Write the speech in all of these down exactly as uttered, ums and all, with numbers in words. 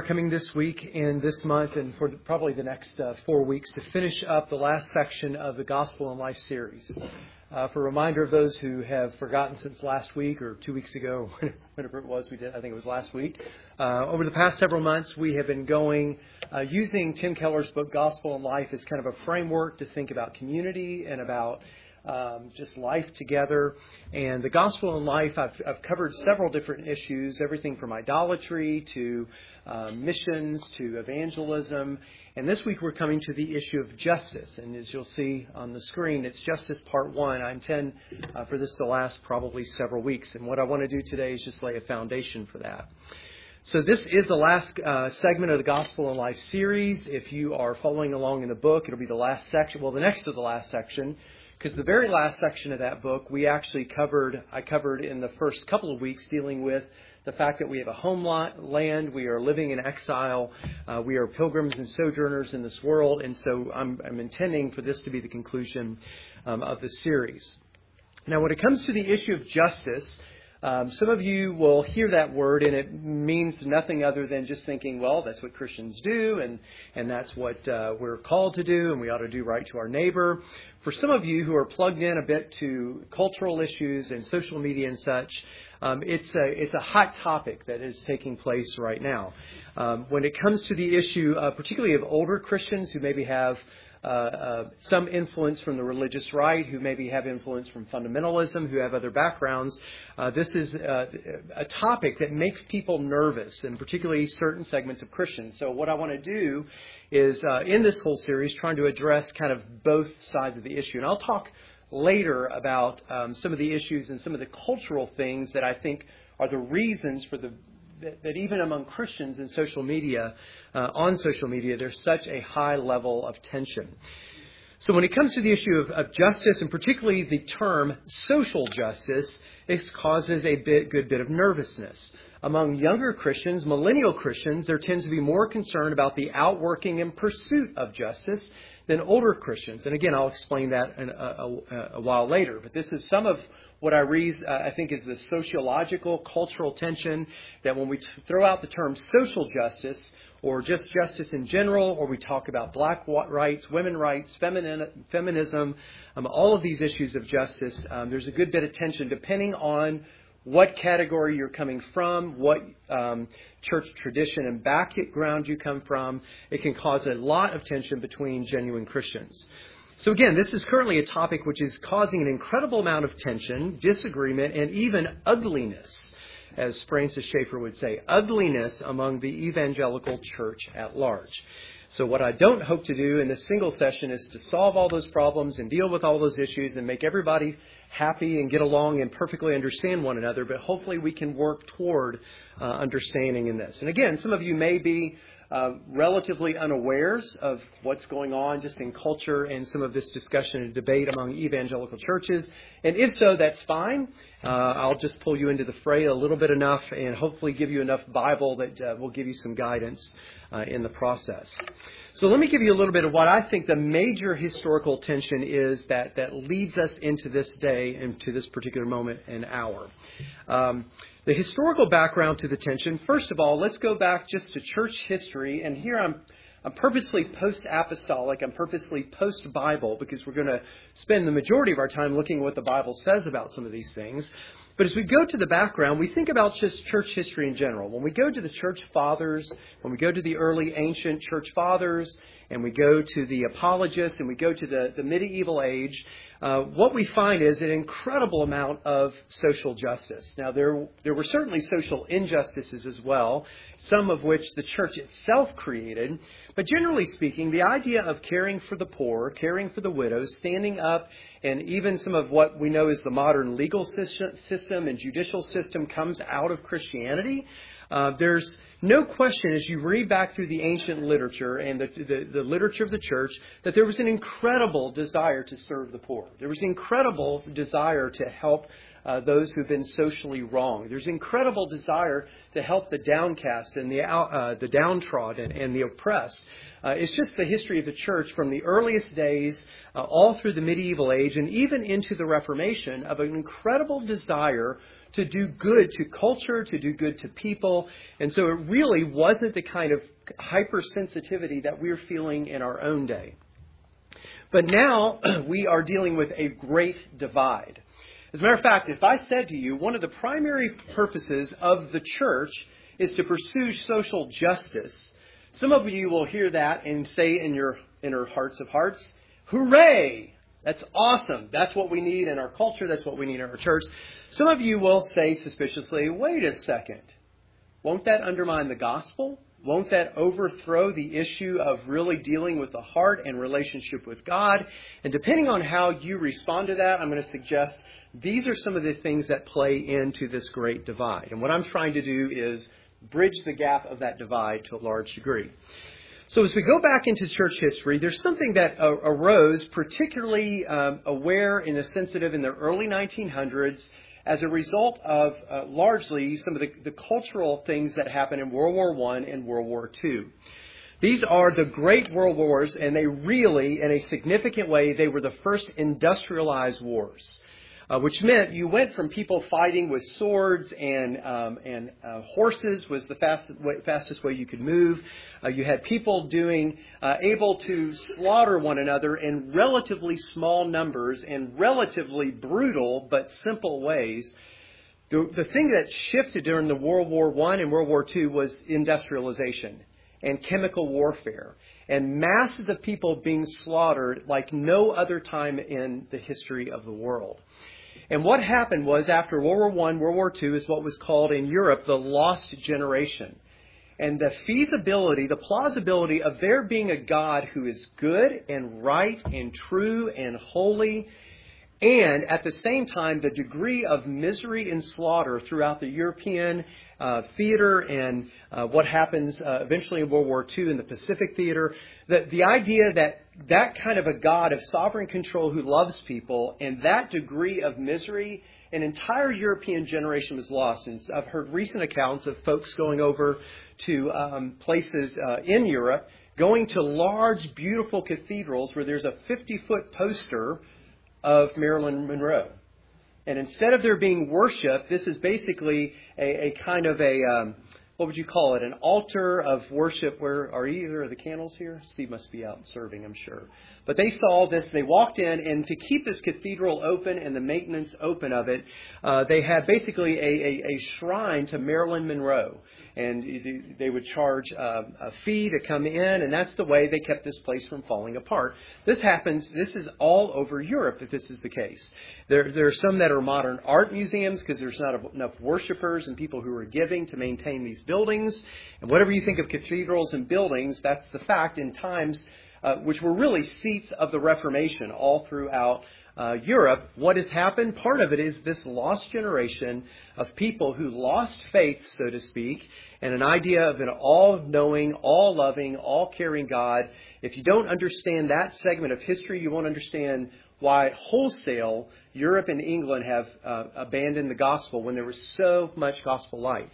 coming this week and this month and for probably the next uh, four weeks to finish up the last section of the Gospel and Life series. Uh, for a reminder of those who have forgotten since last week or two weeks ago, whatever it was we did, I think it was last week. Uh, over the past several months, we have been going, uh, using Tim Keller's book, Gospel and Life, as kind of a framework to think about community and about Um, just life together. And the Gospel and Life, I've, I've covered several different issues, everything from idolatry to uh, missions to evangelism. And this week we're coming to the issue of justice. And as you'll see on the screen, it's Justice Part one. I intend uh, for this to last probably several weeks. And what I want to do today is just lay a foundation for that. So this is the last uh, segment of the Gospel and Life series. If you are following along in the book, it'll be the last section, well, the next to the last section. Because the very last section of that book, we actually covered, I covered in the first couple of weeks, dealing with the fact that we have a homeland, we are living in exile, uh, we are pilgrims and sojourners in this world, and so I'm, I'm intending for this to be the conclusion um, of the series. Now, when it comes to the issue of justice, Um, some of you will hear that word and it means nothing other than just thinking, well, that's what Christians do and, and that's what uh, we're called to do and we ought to do right to our neighbor. For some of you who are plugged in a bit to cultural issues and social media and such, um, it's a, it's a hot topic that is taking place right now. Um, when it comes to the issue, uh, particularly of older Christians who maybe have Uh, uh, some influence from the religious right, who maybe have influence from fundamentalism, who have other backgrounds. Uh, this is uh, a topic that makes people nervous, and particularly certain segments of Christians. So what I want to do is, uh, in this whole series, trying to address kind of both sides of the issue. And I'll talk later about um, some of the issues and some of the cultural things that I think are the reasons for the that, that even among Christians in social media, uh, on social media, there's such a high level of tension. So when it comes to the issue of, of justice, and particularly the term social justice, it causes a bit, good bit of nervousness. Among younger Christians, millennial Christians, there tends to be more concern about the outworking and pursuit of justice than older Christians. And again, I'll explain that in a, a, a while later. But this is some of what I read, uh, I think, is the sociological, cultural tension that when we t- throw out the term social justice, or just justice in general, or we talk about black rights, women rights, femini- feminism, um, all of these issues of justice, um, there's a good bit of tension depending on what category you're coming from, what um, church tradition and background you come from. It can cause a lot of tension between genuine Christians. So again, this is currently a topic which is causing an incredible amount of tension, disagreement, and even ugliness, as Francis Schaeffer would say, ugliness among the evangelical church at large. So what I don't hope to do in this single session is to solve all those problems and deal with all those issues and make everybody happy and get along and perfectly understand one another, but hopefully we can work toward uh, understanding in this. And again, some of you may be Uh, relatively unawares of what's going on just in culture and some of this discussion and debate among evangelical churches. And if so, that's fine. Uh, I'll just pull you into the fray a little bit enough and hopefully give you enough Bible that uh, will give you some guidance uh, in the process. So let me give you a little bit of what I think the major historical tension is that, that leads us into this day and to this particular moment and hour. Um, The historical background to the tension, first of all, let's go back just to church history. And here I'm I'm purposely post-apostolic, I'm purposely post-Bible, because we're going to spend the majority of our time looking at what the Bible says about some of these things. But as we go to the background, we think about just church history in general. When we go to the church fathers, when we go to the early ancient church fathers, and we go to the apologists, and we go to the, the medieval age, uh, what we find is an incredible amount of social justice. Now, there, there were certainly social injustices as well, some of which the church itself created. But generally speaking, the idea of caring for the poor, caring for the widows, standing up, and even some of what we know as the modern legal system and judicial system comes out of Christianity. Uh, there's no question, as you read back through the ancient literature and the, the, the literature of the church, that there was an incredible desire to serve the poor. There was an incredible desire to help uh, those who've been socially wronged. There's incredible desire to help the downcast and the uh, the downtrodden and the oppressed. Uh, it's just the history of the church from the earliest days uh, all through the medieval age and even into the Reformation of an incredible desire to do good to culture, to do good to people. And so it really wasn't the kind of hypersensitivity that we're feeling in our own day. But now we are dealing with a great divide. As a matter of fact, if I said to you, one of the primary purposes of the church is to pursue social justice, some of you will hear that and say in your inner hearts of hearts, hooray! That's awesome. That's what we need in our culture. That's what we need in our church. Some of you will say suspiciously, wait a second. Won't that undermine the gospel? Won't that overthrow the issue of really dealing with the heart and relationship with God? And depending on how you respond to that, I'm going to suggest these are some of the things that play into this great divide. And what I'm trying to do is bridge the gap of that divide to a large degree. So as we go back into church history, there's something that uh, arose particularly um, aware and sensitive in the early nineteen hundreds as a result of uh, largely some of the, the cultural things that happened in World War One and World War Two. These are the great world wars, and they really, in a significant way, they were the first industrialized wars. Uh, which meant you went from people fighting with swords and um, and uh, horses was the fastest way, fastest way you could move. Uh, you had people doing uh, able to slaughter one another in relatively small numbers in relatively brutal but simple ways. The, the thing that shifted during the World War One and World War Two was industrialization and chemical warfare and masses of people being slaughtered like no other time in the history of the world. And what happened was after World War One, World War Two is what was called in Europe the lost generation. And the feasibility, the plausibility of there being a God who is good and right and true and holy, and at the same time the degree of misery and slaughter throughout the European uh, theater and uh, what happens uh, eventually in World War Two in the Pacific theater, the, the idea that that kind of a God of sovereign control who loves people and that degree of misery, an entire European generation was lost. And I've heard recent accounts of folks going over to um, places uh, in Europe, going to large, beautiful cathedrals where there's a fifty-foot poster of Marilyn Monroe. And instead of there being worship, this is basically a, a kind of a, um, what would you call it, an altar of worship. Where are either of the candles here? Steve must be out serving, I'm sure. But they saw this, they walked in, and to keep this cathedral open and the maintenance open of it, uh, they had basically a, a, a shrine to Marilyn Monroe. And they would charge a, a fee to come in, and that's the way they kept this place from falling apart. This happens, this is all over Europe if this is the case. There, there are some that are modern art museums because there's not enough worshipers and people who are giving to maintain these buildings. And whatever you think of cathedrals and buildings, that's the fact in times uh, which were really seats of the Reformation all throughout Uh, Europe. What has happened? Part of it is this lost generation of people who lost faith, so to speak, and an idea of an all-knowing, all-loving, all-caring God. If you don't understand that segment of history, you won't understand why wholesale Europe and England have uh, abandoned the gospel when there was so much gospel light.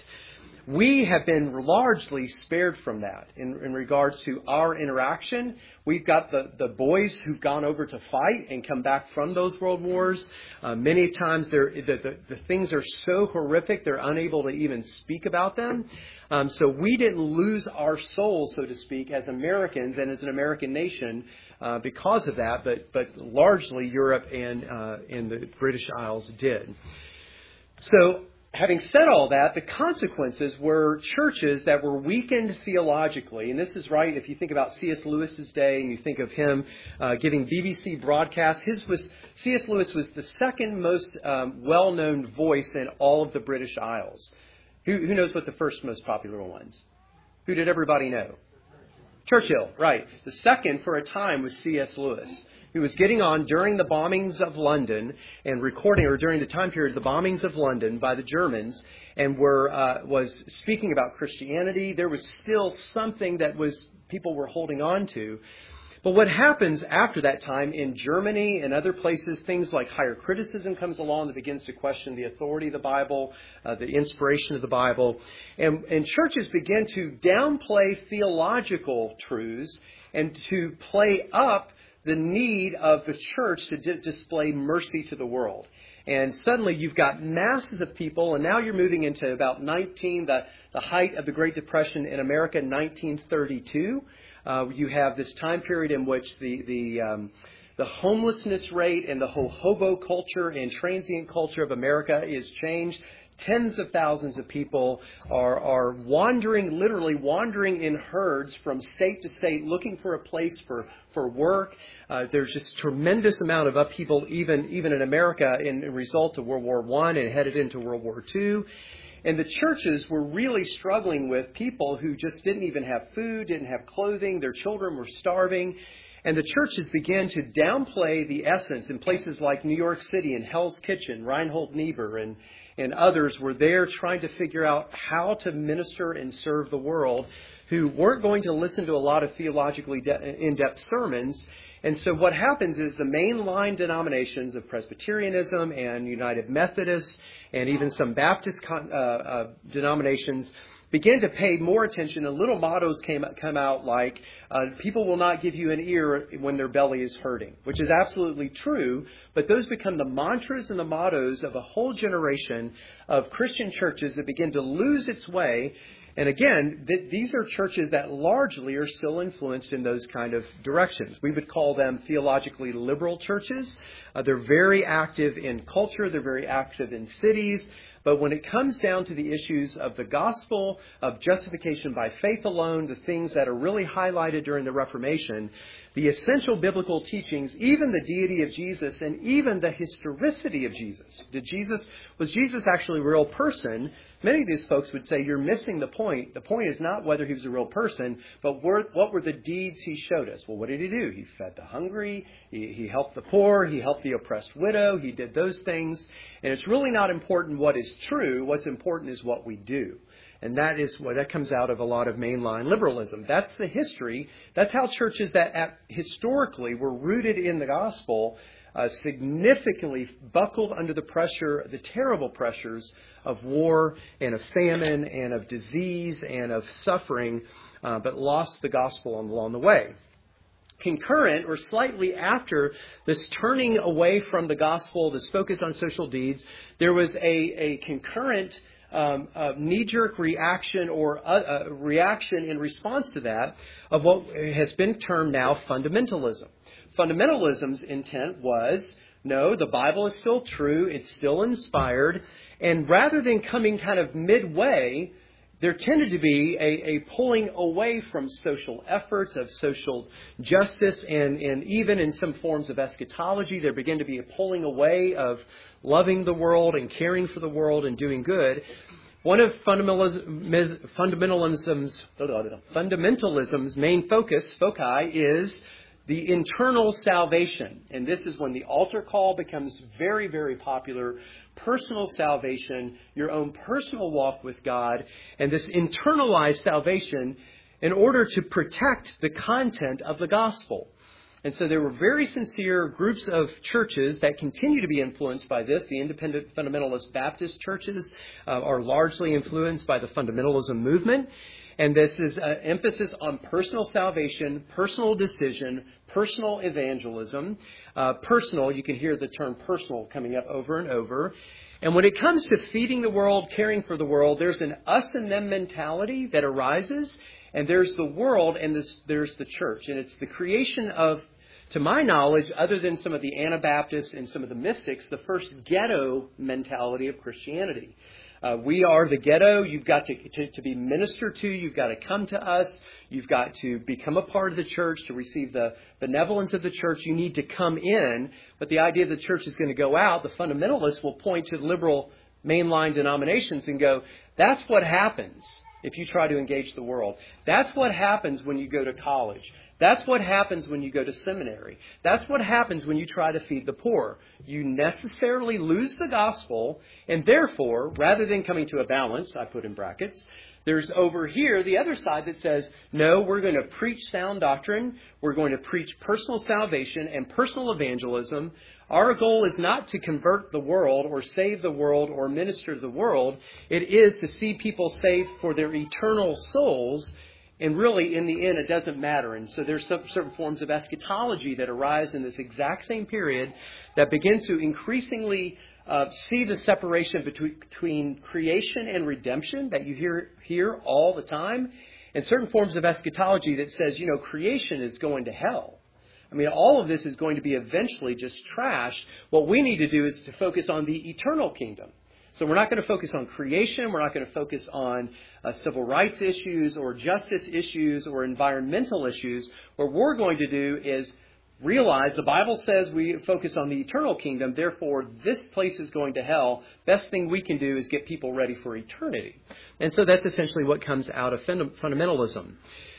We have been largely spared from that in, in regards to our interaction. We've got the, the boys who've gone over to fight and come back from those world wars. Uh, many times they're, the, the, the things are so horrific they're unable to even speak about them. Um, so we didn't lose our souls, so to speak, as Americans and as an American nation uh, because of that, but, but largely Europe and, uh, and the British Isles did. So having said all that, the consequences were churches that were weakened theologically. And this is right if you think about C S Lewis's day and you think of him uh, giving B B C broadcasts. His was C S Lewis was the second most um, well-known voice in all of the British Isles. Who, who knows what the first most popular ones? Who did everybody know? Churchill, right. The second for a time was C S Lewis, who was getting on during the bombings of London and recording, or during the time period, the bombings of London by the Germans, and were uh, was speaking about Christianity. There was still something that was people were holding on to. But what happens after that time in Germany and other places, things like higher criticism comes along that begins to question the authority of the Bible, uh, the inspiration of the Bible, and, and churches begin to downplay theological truths and to play up the need of the church to di- display mercy to the world. And suddenly you've got masses of people, and now you're moving into about nineteen, the, the height of the Great Depression in America, nineteen thirty-two. Uh, you have this time period in which the the um, the homelessness rate and the whole hobo culture and transient culture of America is changed. Tens of thousands of people are, are wandering, literally wandering in herds from state to state, looking for a place for, for work. Uh, there's just tremendous amount of upheaval, even, even in America, in, in result of World War One and headed into World War Two. And the churches were really struggling with people who just didn't even have food, didn't have clothing. Their children were starving. And the churches began to downplay the essence in places like New York City and Hell's Kitchen. Reinhold Niebuhr and, and others were there trying to figure out how to minister and serve the world, who weren't going to listen to a lot of theologically de- in-depth sermons. And so what happens is the mainline denominations of Presbyterianism and United Methodists and even some Baptist con- uh, uh, denominations began to pay more attention, and little mottos came come out like, uh, people will not give you an ear when their belly is hurting, which is absolutely true, but those become the mantras and the mottos of a whole generation of Christian churches that begin to lose its way. And again, th- these are churches that largely are still influenced in those kind of directions. We would call them theologically liberal churches. Uh, they're very active in culture. They're very active in cities. But when it comes down to the issues of the gospel, of justification by faith alone, the things that are really highlighted during the Reformation, the essential biblical teachings, even the deity of Jesus and even the historicity of Jesus. Did Jesus, was Jesus actually a real person? Many of these folks would say you're missing the point. The point is not whether he was a real person, but what were the deeds he showed us? Well, what did he do? He fed the hungry. He, he helped the poor. He helped the oppressed widow. He did those things. And it's really not important what is true. What's important is what we do. And that is what that comes out of a lot of mainline liberalism. That's the history. That's how churches that at, historically were rooted in the gospel uh, significantly buckled under the pressure, the terrible pressures of war and of famine and of disease and of suffering, uh, but lost the gospel along the way. Concurrent or slightly after this turning away from the gospel, this focus on social deeds, there was a, a concurrent um, uh, knee-jerk reaction or a, a reaction in response to that of what has been termed now fundamentalism. Fundamentalism's intent was, no, the Bible is still true, it's still inspired, and rather than coming kind of midway, there tended to be a, a pulling away from social efforts of social justice, and, and even in some forms of eschatology, there began to be a pulling away of loving the world and caring for the world and doing good. One of fundamentalism, fundamentalism's, fundamentalism's main focus, foci, is the internal salvation. And this is when the altar call becomes very, very popular. Personal salvation, your own personal walk with God, and this internalized salvation in order to protect the content of the gospel. And so there were very sincere groups of churches that continue to be influenced by this. The independent fundamentalist Baptist churches uh, are largely influenced by the fundamentalism movement. And this is an emphasis on personal salvation, personal decision, personal evangelism. Uh, personal, you can hear the term personal coming up over and over. And when it comes to feeding the world, caring for the world, there's an us and them mentality that arises. And there's the world and this, there's the church. And it's the creation of, to my knowledge, other than some of the Anabaptists and some of the mystics, the first ghetto mentality of Christianity. Uh, we are the ghetto. You've got to, to, to be ministered to. You've got to come to us. You've got to become a part of the church to receive the benevolence of the church. You need to come in. But the idea that the church is going to go out, the fundamentalists will point to liberal mainline denominations and go, that's what happens if you try to engage the world. That's what happens when you go to college. That's what happens when you go to seminary. That's what happens when you try to feed the poor. You necessarily lose the gospel, and therefore, rather than coming to a balance, I put in brackets, there's over here the other side that says, no, we're going to preach sound doctrine. We're going to preach personal salvation and personal evangelism. Our goal is not to convert the world or save the world or minister to the world. It is to see people saved for their eternal souls. And really, in the end, it doesn't matter. And so there's some certain forms of eschatology that arise in this exact same period that begin to increasingly uh, see the separation between, between creation and redemption that you hear here all the time, and certain forms of eschatology that says, you know, creation is going to hell. I mean, all of this is going to be eventually just trashed. What we need to do is to focus on the eternal kingdom. So we're not going to focus on creation. We're not going to focus on uh, civil rights issues or justice issues or environmental issues. What we're going to do is realize the Bible says we focus on the eternal kingdom. Therefore, this place is going to hell. Best thing we can do is get people ready for eternity. And so that's essentially what comes out of fundamentalism.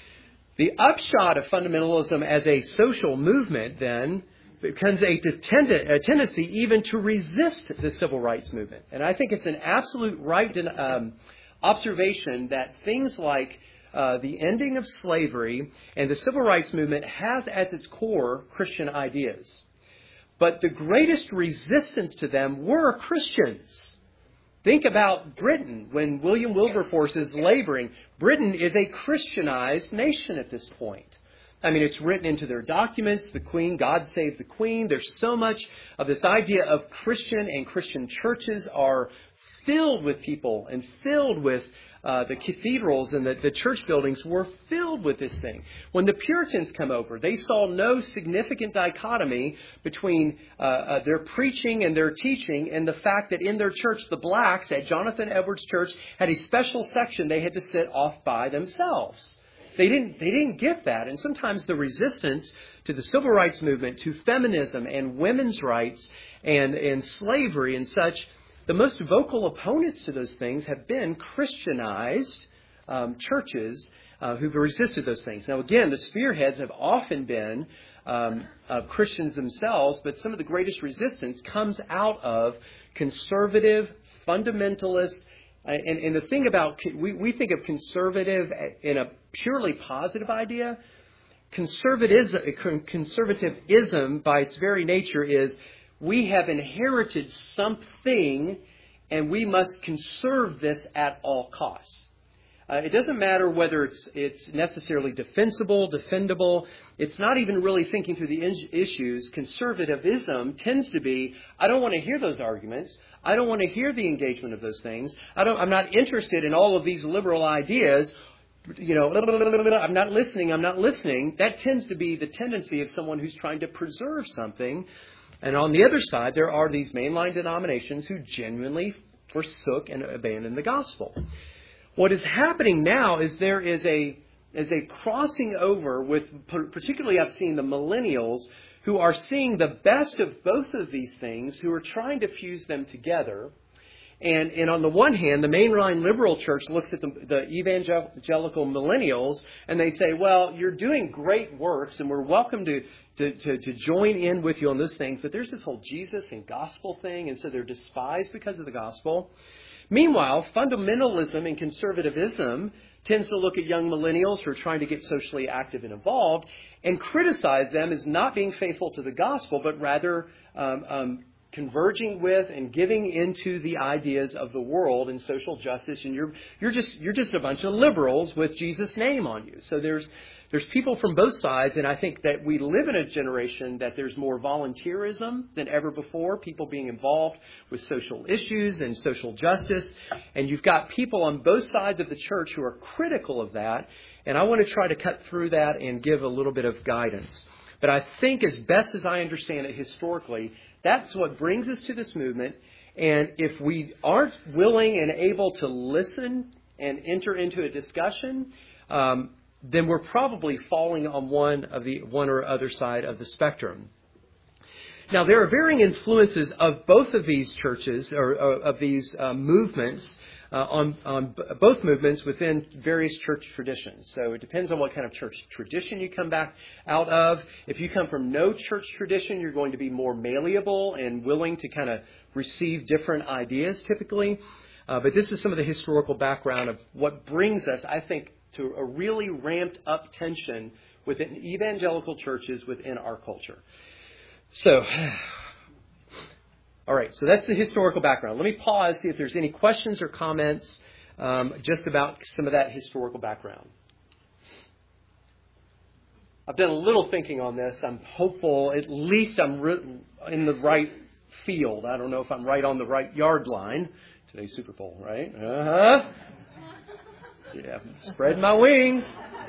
The upshot of fundamentalism as a social movement, then, becomes a, tend- a tendency even to resist the civil rights movement. And I think it's an absolute right um, observation that things like uh, the ending of slavery and the civil rights movement has as its core Christian ideas. But the greatest resistance to them were Christians. Think about Britain when William Wilberforce is laboring. Britain is a Christianized nation at this point. I mean, it's written into their documents, the Queen, God save the Queen. There's so much of this idea of Christian, and Christian churches are filled with people and filled with uh, the cathedrals, and the, the church buildings were filled with this thing. When the Puritans come over, they saw no significant dichotomy between uh, uh, their preaching and their teaching, and the fact that in their church, the blacks at Jonathan Edwards Church had a special section they had to sit off by themselves. They didn't, they didn't get that. And sometimes the resistance to the civil rights movement, to feminism and women's rights and, and slavery and such, the most vocal opponents to those things have been Christianized um, churches uh, who've resisted those things. Now, again, the spearheads have often been um, uh, Christians themselves, but some of the greatest resistance comes out of conservative, fundamentalist. And, and the thing about, we, we think of conservative in a purely positive idea. Conservatism, conservatism by its very nature is we have inherited something and we must conserve this at all costs. Uh, it doesn't matter whether it's it's necessarily defensible, defendable. It's not even really thinking through the in- issues. Conservatism tends to be, I don't want to hear those arguments. I don't want to hear the engagement of those things. I don't, I'm not interested in all of these liberal ideas. You know, I'm not listening, I'm not listening. That tends to be the tendency of someone who's trying to preserve something. And on the other side, there are these mainline denominations who genuinely forsook and abandoned the gospel. What is happening now is there is a is a crossing over with, particularly I've seen the millennials who are seeing the best of both of these things, who are trying to fuse them together. And, and on the one hand, the mainline liberal church looks at the, the evangelical millennials and they say, well, you're doing great works and we're welcome to, to, to, to join in with you on those things. But there's this whole Jesus and gospel thing, and so they're despised because of the gospel. Meanwhile, fundamentalism and conservatism tends to look at young millennials who are trying to get socially active and involved and criticize them as not being faithful to the gospel, but rather um, um, converging with and giving into the ideas of the world and social justice. And you're you're just you're just a bunch of liberals with Jesus' name on you. So there's There's people from both sides, and I think that we live in a generation that there's more volunteerism than ever before, people being involved with social issues and social justice. And you've got people on both sides of the church who are critical of that. And I want to try to cut through that and give a little bit of guidance. But I think as best as I understand it historically, that's what brings us to this movement. And if we aren't willing and able to listen and enter into a discussion, um, then we're probably falling on one of the one or other side of the spectrum. Now, there are varying influences of both of these churches or, or of these uh, movements uh, on, on b- both movements within various church traditions. So it depends on what kind of church tradition you come back out of. If you come from no church tradition, you're going to be more malleable and willing to kind of receive different ideas typically. Uh, but this is some of the historical background of what brings us, I think, to a really ramped up tension within evangelical churches within our culture. So, all right, so that's the historical background. Let me pause, see if there's any questions or comments um, just about some of that historical background. I've done a little thinking on this. I'm hopeful at least I'm re- in the right field. I don't know if I'm right on the right yard line. Today's Super Bowl, right? Uh-huh. Yeah, spread my wings.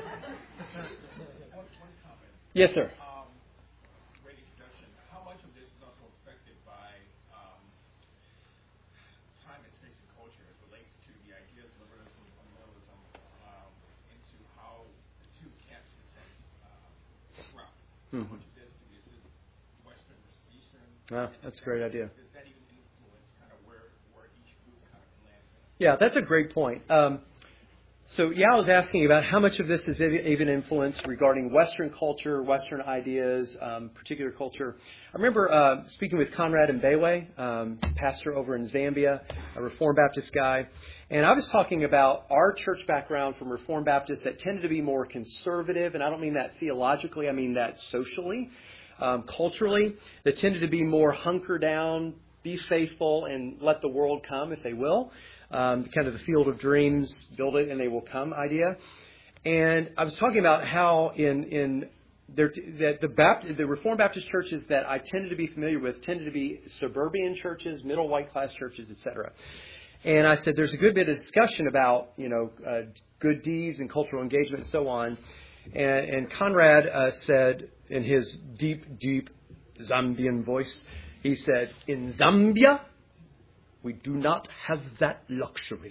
Yes, sir. Um, great introduction. How much of this is also affected by um, time and space and culture as relates to the ideas of liberalism and fundamentalism um, into how the two camps, in a sense, uh, disrupt? Mm-hmm. How much of this is it Western versus Eastern? Ah, that's a great idea. Does that even influence kind of where, where each group kind of lands in? Yeah, that's a great point. Um, So, yeah, I was asking about how much of this is even influenced regarding Western culture, Western ideas, um, particular culture. I remember uh, speaking with Conrad Mbewe, um, pastor over in Zambia, a Reformed Baptist guy, and I was talking about our church background from Reformed Baptists that tended to be more conservative, and I don't mean that theologically, I mean that socially, um, culturally, that tended to be more hunker down, be faithful, and let the world come if they will. Um, kind of the field of dreams, build it and they will come idea. And I was talking about how in in there that the Baptist, the Reformed Baptist churches that I tended to be familiar with tended to be suburban churches, middle white class churches, et cetera. And I said there's a good bit of discussion about you know uh, good deeds and cultural engagement and so on. And, and Conrad uh, said in his deep, deep Zambian voice, he said, "In Zambia, we do not have that luxury."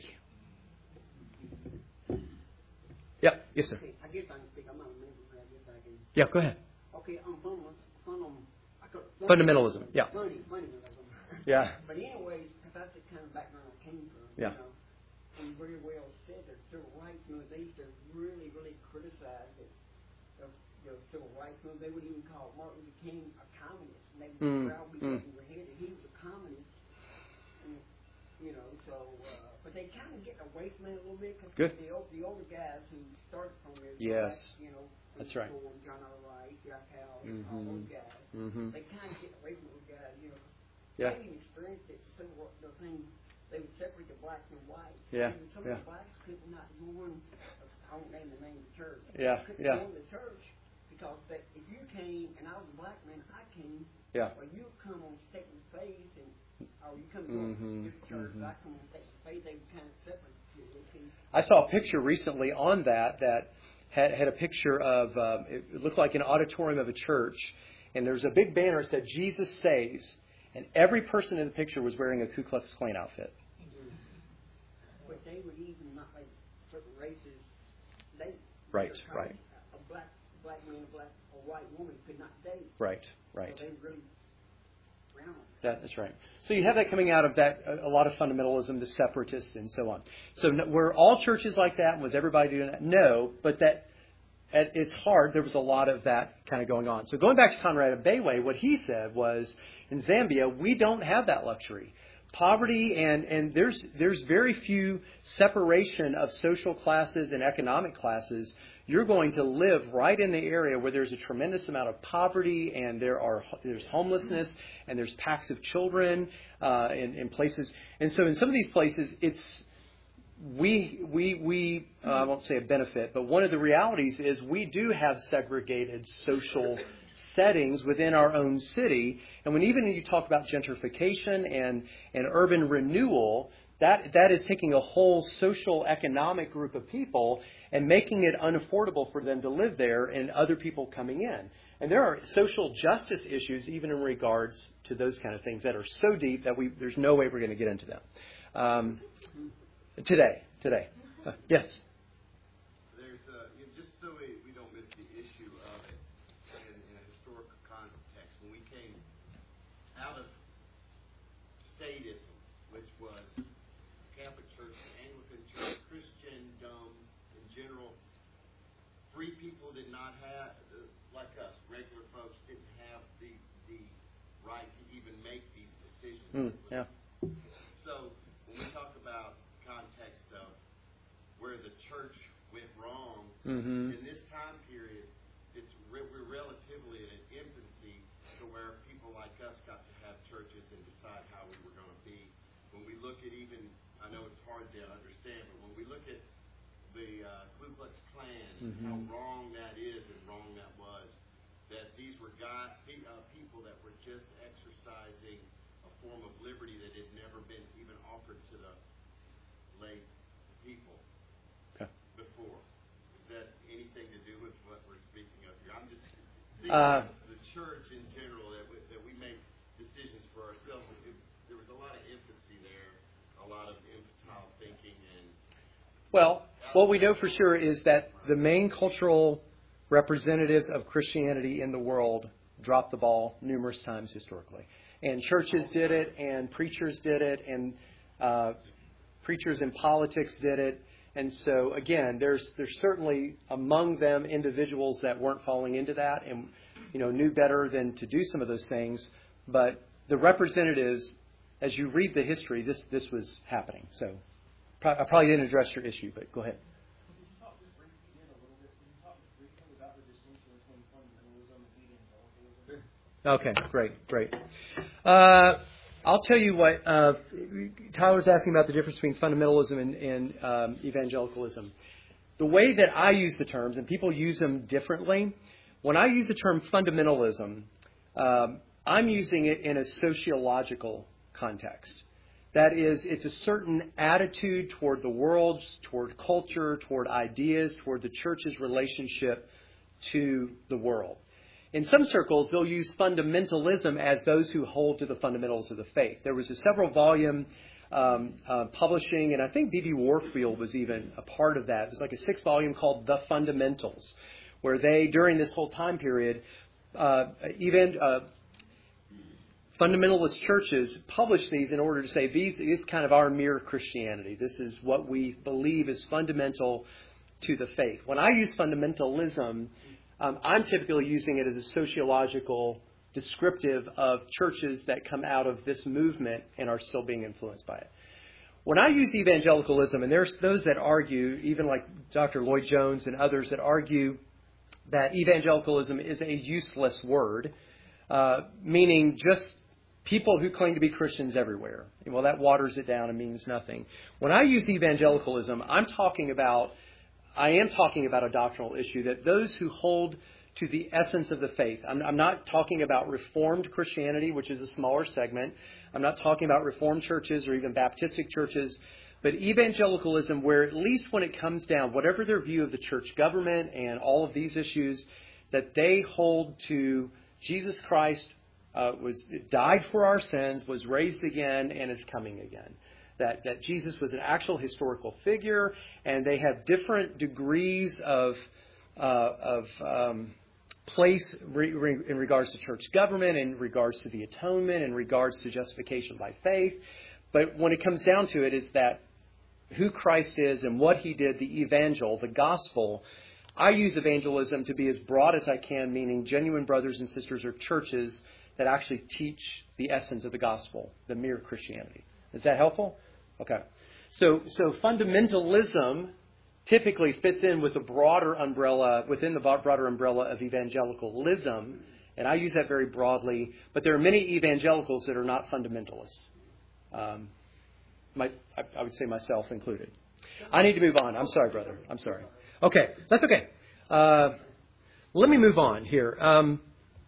Yeah, yes, sir. Okay, I guess I can speak. I'm not a member, but I guess I can. Yeah, go ahead. Okay, um, fun, fun, um, I could, Fundamentalism, yeah. Funny, fundamentalism. Yeah. But anyways, because that's the kind of background I came from. Yeah. You know, and very well said that civil rights movement, they used to really, really criticize it. The, the civil rights movement, they would even call Martin Luther King a communist. And they would Mm, proudly mm. mm. their head that he was a communist. And, you know, so, uh, but they kind of get away from it a little bit because Good. the, old- the older guys who started from there, Yes. like, you know, That's right. Thorne, John R. Rice, Jack Howell, all Mhm. those guys, Mm-hmm. they kind of get away from those guys, you know. Yeah. They even experienced it. The civil war, the thing, they would separate the blacks and whites. Yeah, And some yeah. of the blacks could not go in. I won't name the name of the church. Yeah, Couldn't yeah. go in the church because they, if you came and I was a black man, I came. Yeah. Or you come on Staten's Faith and, or you come to Mhm, a different church, mhm. I come on Staten's Faith. They would kind of separate you. They couldn't- I saw a picture recently on that that had, had a picture of, um, it looked like an auditorium of a church, and there was a big banner that said, "Jesus saves," and every person in the picture was wearing a Ku Klux Klan outfit. But they would even not like certain races. They Right, they're right. trying- A black black man, a black or white woman could not date. Right, right. So they really round. That, that's right. So you have that coming out of that, a, a lot of fundamentalism, the separatists, and so on. So no, were all churches like that? Was everybody doing that? No, but that at its heart, there was a lot of that kind of going on. So going back to Conrad Mbewe, what he said was, in Zambia, we don't have that luxury. Poverty and, and there's there's very few separation of social classes and economic classes. You're going to live right in the area where there's a tremendous amount of poverty and there are there's homelessness and there's packs of children uh, in, in places. And so in some of these places, it's we we we uh, I won't say a benefit, but one of the realities is we do have segregated social settings within our own city. And when even you talk about gentrification and, and urban renewal, that that is taking a whole social economic group of people and making it unaffordable for them to live there and other people coming in. And there are social justice issues even in regards to those kind of things that are so deep that we there's no way we're going to get into them. Um, today, today. Uh, yes. There's uh, you know, just so we, we don't miss the issue of it in, in a historical context. When we came out of statism, which was Catholic Church, Anglican Church, Christendom in general, free people did not have, uh, like us, regular folks, didn't have the the right to even make these decisions. Mm, yeah. So when we talk about context of where the church went wrong, Mm-hmm. in this time period, it's re- we're relatively in an infancy to where people like us got to have churches and decide how we were going to be. When we look at even, I know it's hard to understand, but when we look at the uh, Ku Klux Klan and Mm-hmm. how wrong that is and wrong that was. That these were guy, pe- uh, people that were just exercising a form of liberty that had never been even offered to the lay people Okay. before. Is that anything to do with what we're speaking of here? I'm just thinking Uh, of the church in general, that we, that we make decisions for ourselves. It, there was a lot of infancy there, a lot of infantile thinking, and Well, what we know for sure is that the main cultural representatives of Christianity in the world dropped the ball numerous times historically. And churches did it, and preachers did it, and uh, preachers in politics did it. And so, again, there's there's certainly among them individuals that weren't falling into that and, you know, knew better than to do some of those things. But the representatives, as you read the history, this this was happening. So I probably didn't address your issue, but go ahead. Could you talk just briefly again a little bit? Could you talk just briefly about the distinction between fundamentalism and evangelicalism? Okay, great, great. Uh, I'll tell you what, uh, Tyler's asking about the difference between fundamentalism and, and um, evangelicalism. The way that I use the terms, and people use them differently, when I use the term fundamentalism, um, I'm using it in a sociological context. That is, it's a certain attitude toward the world, toward culture, toward ideas, toward the church's relationship to the world. In some circles, they'll use fundamentalism as those who hold to the fundamentals of the faith. There was a several-volume um, uh, publishing, and I think B B Warfield was even a part of that. It was like a six-volume called The Fundamentals, where they, during this whole time period, uh, even uh, fundamentalist churches published these in order to say, these this is kind of our mere Christianity. This is what we believe is fundamental to the faith. When I use fundamentalism, Um, I'm typically using it as a sociological descriptive of churches that come out of this movement and are still being influenced by it. When I use evangelicalism, and there's those that argue, even like Doctor Lloyd Jones and others that argue that evangelicalism is a useless word, uh, meaning just people who claim to be Christians everywhere. Well, that waters it down and means nothing. When I use evangelicalism, I'm talking about I am talking about a doctrinal issue that those who hold to the essence of the faith, I'm, I'm not talking about Reformed Christianity, which is a smaller segment. I'm not talking about Reformed churches or even Baptistic churches, but evangelicalism, where at least when it comes down, whatever their view of the church government and all of these issues, that they hold to Jesus Christ uh, was died for our sins, was raised again, and is coming again. That, that Jesus was an actual historical figure, and they have different degrees of uh, of um, place re, re, in regards to church government, in regards to the atonement, in regards to justification by faith. But when it comes down to it, is that who Christ is and what He did, the evangel, the gospel. I use evangelism to be as broad as I can, meaning genuine brothers and sisters or churches that actually teach the essence of the gospel, the mere Christianity. Is that helpful? Okay. So so fundamentalism typically fits in with the broader umbrella, within the broader umbrella of evangelicalism, and I use that very broadly, but there are many evangelicals that are not fundamentalists. Um, my, I, I would say myself included. I need to move on. I'm sorry, brother. I'm sorry. Okay, that's okay. Uh, let me move on here. Um,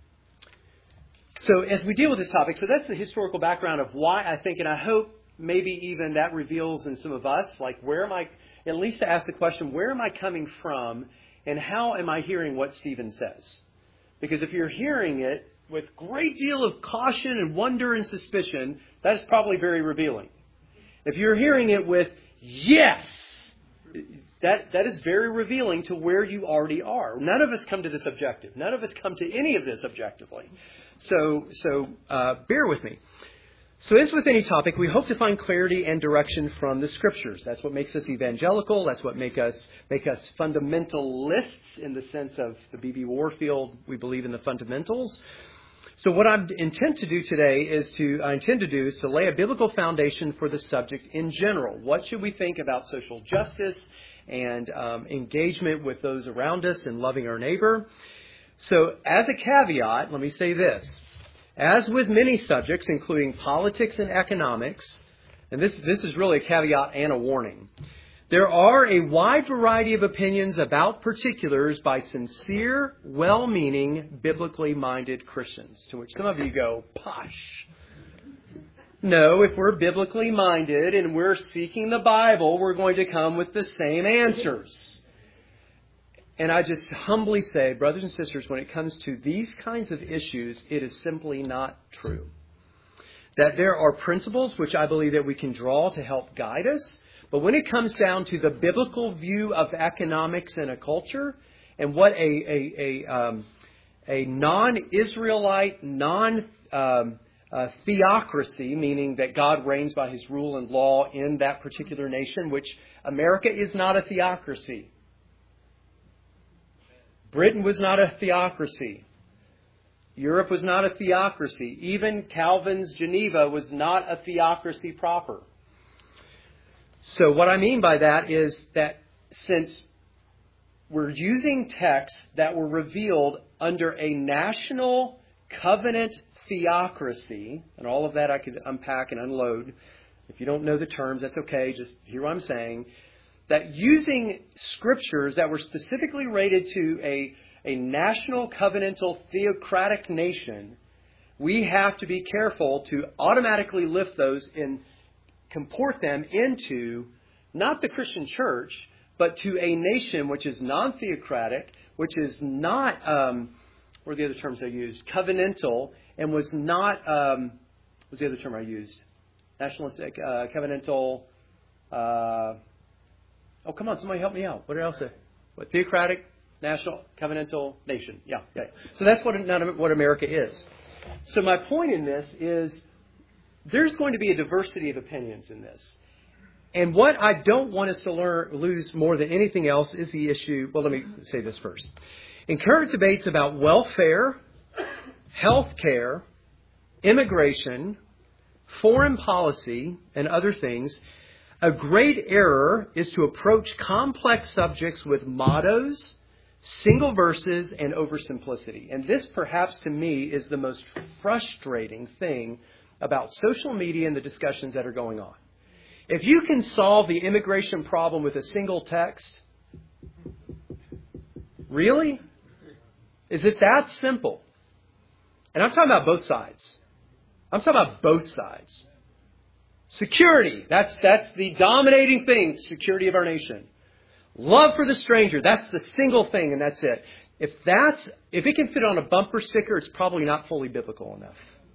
so as we deal with this topic, so that's the historical background of why I think, and I hope maybe even that reveals in some of us, like, where am I, at least to ask the question, where am I coming from and how am I hearing what Stephen says? Because if you're hearing it with great deal of caution and wonder and suspicion, that is probably very revealing. If you're hearing it with, yes, that, that is very revealing to where you already are. None of us come to this objective. None of us come to any of this objectively. So, so uh, bear with me. So as with any topic, we hope to find clarity and direction from the Scriptures. That's what makes us evangelical. That's what make us make us fundamentalists in the sense of the B B Warfield. We believe in the fundamentals. So what I intend to do today is to I intend to do is to lay a biblical foundation for the subject in general. What should we think about social justice and um, engagement with those around us and loving our neighbor? So as a caveat, let me say this. As with many subjects, including politics and economics, and this, this is really a caveat and a warning, There are a wide variety of opinions about particulars by sincere, well-meaning, biblically minded Christians. To which some of you go, posh. No, if we're biblically minded and we're seeking the Bible, we're going to come with the same answers. And I just humbly say, brothers and sisters, when it comes to these kinds of issues, it is simply not true. That there are principles which I believe that we can draw to help guide us. But when it comes down to the biblical view of economics in a culture and what a a a, um, a non-Israelite, non um, uh, theocracy, meaning that God reigns by His rule and law in that particular nation, which America is not a theocracy. Britain was not a theocracy. Europe was not a theocracy. Even Calvin's Geneva was not a theocracy proper. So what I mean by that is that since we're using texts that were revealed under a national covenant theocracy, and all of that I could unpack and unload. If you don't know the terms, that's okay. Just hear what I'm saying. That using scriptures that were specifically rated to a, a national covenantal theocratic nation, we have to be careful to automatically lift those and comport them into not the Christian church, but to a nation which is non-theocratic, which is not, um, what are the other terms I used? Covenantal, and was not, um, what was the other term I used? Nationalistic, uh, covenantal, uh, oh, come on, somebody help me out. What did I say? What, theocratic, national, covenantal nation. Yeah, yeah. So that's what, what America is. So my point in this is there's going to be a diversity of opinions in this. And what I don't want us to learn, lose more than anything else is the issue. Well, let me say this first. In current debates about welfare, health care, immigration, foreign policy, and other things, a great error is to approach complex subjects with mottos, single verses, and oversimplicity. And this, perhaps to me, is the most frustrating thing about social media and the discussions that are going on. If you can solve the immigration problem with a single text, really? Is it that simple? And I'm talking about both sides. I'm talking about both sides. Security, that's that's the dominating thing, security of our nation. Love for the stranger, that's the single thing, and that's it. If that's if it can fit on a bumper sticker, it's probably not fully biblical enough.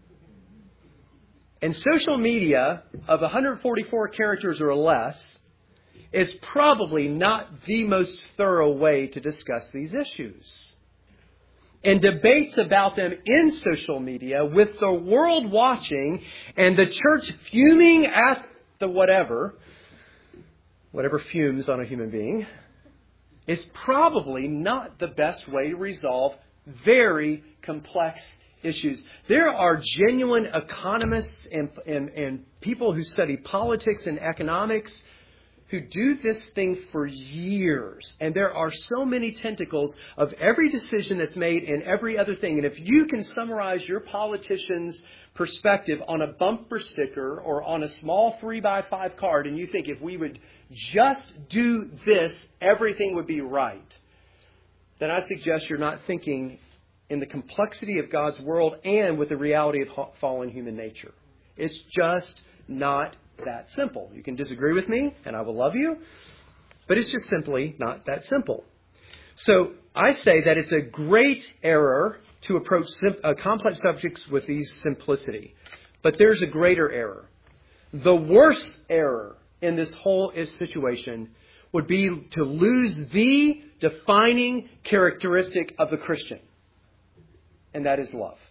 And social media of one hundred forty-four characters or less is probably not the most thorough way to discuss these issues. And debates about them in social media with the world watching and the church fuming at the whatever, whatever fumes on a human being, is probably not the best way to resolve very complex issues. There are genuine economists and, and, and people who study politics and economics who do this thing for years. And there are so many tentacles of every decision that's made and every other thing. And if you can summarize your politician's perspective on a bumper sticker or on a small three by five card, and you think if we would just do this, everything would be right, then I suggest you're not thinking in the complexity of God's world and with the reality of fallen human nature. It's just not that simple. You can disagree with me, and I will love you, but it's just simply not that simple. So I say that it's a great error to approach sim- uh, complex subjects with these simplicity. But there's a greater error. The worst error in this whole situation would be to lose the defining characteristic of the Christian, and that is love.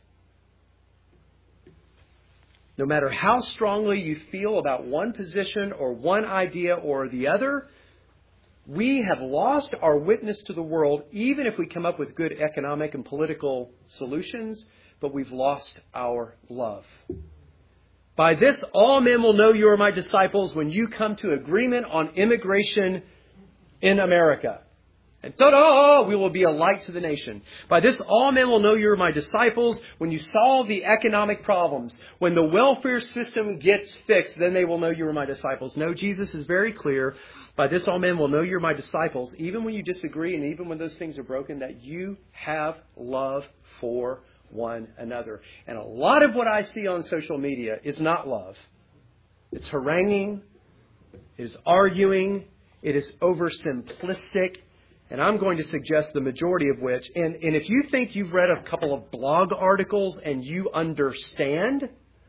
No matter how strongly you feel about one position or one idea or the other, we have lost our witness to the world, even if we come up with good economic and political solutions, but we've lost our love. By this, all men will know you are my disciples when you come to agreement on immigration in America. And ta-da! We will be a light to the nation. By this all men will know you're my disciples when you solve the economic problems. When the welfare system gets fixed, then they will know you are my disciples. No, Jesus is very clear. By this all men will know you're my disciples, even when you disagree and even when those things are broken, that you have love for one another. And a lot of what I see on social media is not love. It's haranguing. It is arguing. It is oversimplistic. And I'm going to suggest the majority of which, and, and if you think you've read a couple of blog articles and you understand,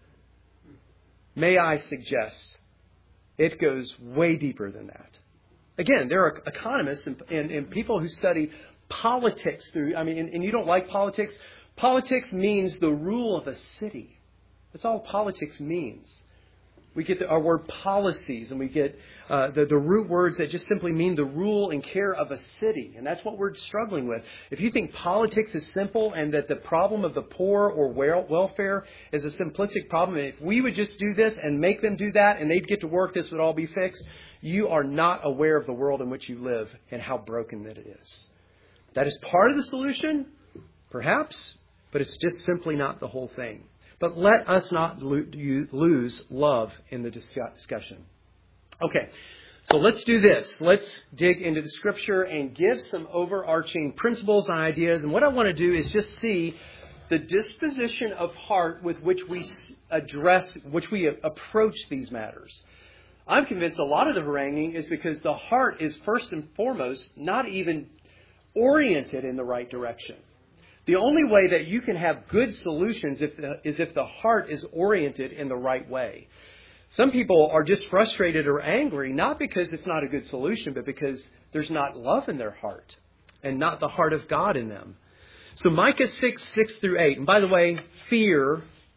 may I suggest it goes way deeper than that. Again, there are economists and, and, and people who study politics through, I mean, and, and you don't like politics. Politics means the rule of a city. That's all politics means. We get the, our word policies, and we get uh, the, the root words that just simply mean the rule and care of a city. And that's what we're struggling with. If you think politics is simple and that the problem of the poor or wel- welfare is a simplistic problem, and if we would just do this and make them do that and they'd get to work, this would all be fixed, you are not aware of the world in which you live and how broken that it is. That is part of the solution, perhaps, but it's just simply not the whole thing. But let us not lose love in the discussion. Okay, so let's do this. Let's dig into the Scripture and give some overarching principles and ideas. And what I want to do is just see the disposition of heart with which we address, which we approach these matters. I'm convinced a lot of the haranguing is because the heart is first and foremost not even oriented in the right direction. The only way that you can have good solutions if the, is if the heart is oriented in the right way. Some people are just frustrated or angry, not because it's not a good solution, but because there's not love in their heart and not the heart of God in them. So Micah six, six through eight. And by the way, fear